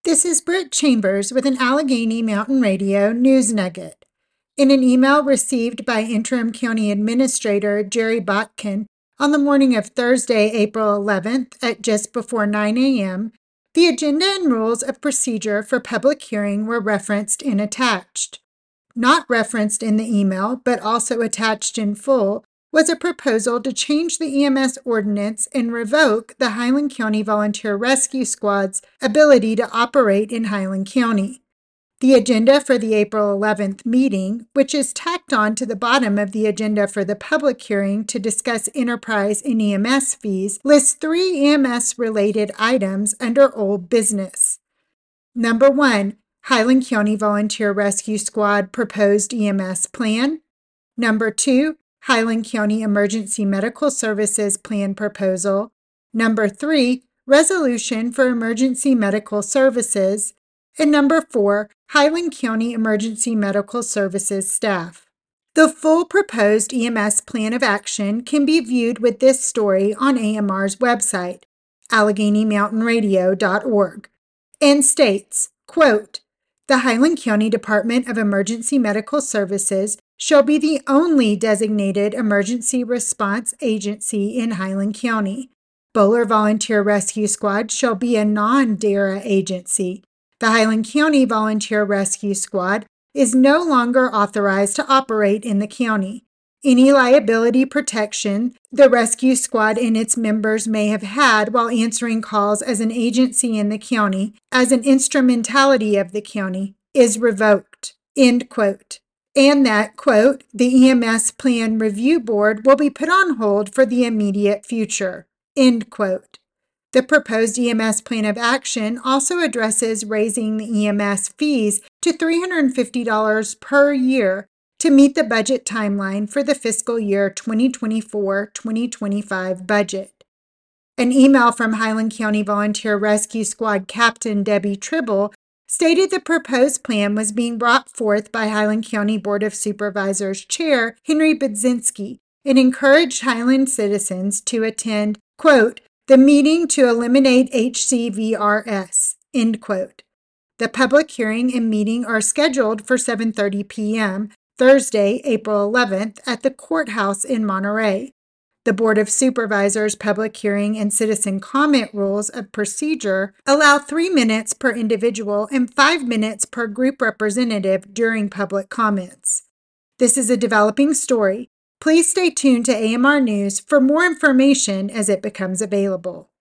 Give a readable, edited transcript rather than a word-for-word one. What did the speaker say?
This is Britt Chambers with an Allegheny Mountain Radio News Nugget. In an email received by Interim County Administrator Jerry Botkin on the morning of Thursday, April 11th at just before 9 a.m., the agenda and rules of procedure for public hearing were referenced and attached. Not referenced in the email, but also attached in full, was a proposal to change the EMS ordinance and revoke the Highland County Volunteer Rescue Squad's ability to operate in Highland County. The agenda for the April 11th meeting, which is tacked on to the bottom of the agenda for the public hearing to discuss enterprise and EMS fees, lists 3 EMS-related items under old business. Number 1, Highland County Volunteer Rescue Squad proposed EMS plan. Number 2, Highland County Emergency Medical Services Plan Proposal. Number 3, Resolution for Emergency Medical Services. And number 4, Highland County Emergency Medical Services Staff. The full proposed EMS plan of action can be viewed with this story on AMR's website, AlleghenyMountainRadio.org, and states, quote, "The Highland County Department of Emergency Medical Services shall be the only designated emergency response agency in Highland County. Bowler Volunteer Rescue Squad shall be a non-DARA agency. The Highland County Volunteer Rescue Squad is no longer authorized to operate in the county. Any liability protection the rescue squad and its members may have had while answering calls as an agency in the county, as an instrumentality of the county, is revoked." End quote. And that, quote, "the EMS Plan Review Board will be put on hold for the immediate future," end quote. The proposed EMS Plan of Action also addresses raising the EMS fees to $350 per year to meet the budget timeline for the fiscal year 2024-2025 budget. An email from Highland County Volunteer Rescue Squad Captain Debbie Tribble stated the proposed plan was being brought forth by Highland County Board of Supervisors Chair Henry Budzinski and encouraged Highland citizens to attend, quote, "the meeting to eliminate HCVRS," end quote. The public hearing and meeting are scheduled for 7:30 p.m. Thursday, April 11th at the courthouse in Monterey. The Board of Supervisors public hearing and citizen comment rules of procedure allow 3 minutes per individual and 5 minutes per group representative during public comments. This is a developing story. Please stay tuned to AMR News for more information as it becomes available.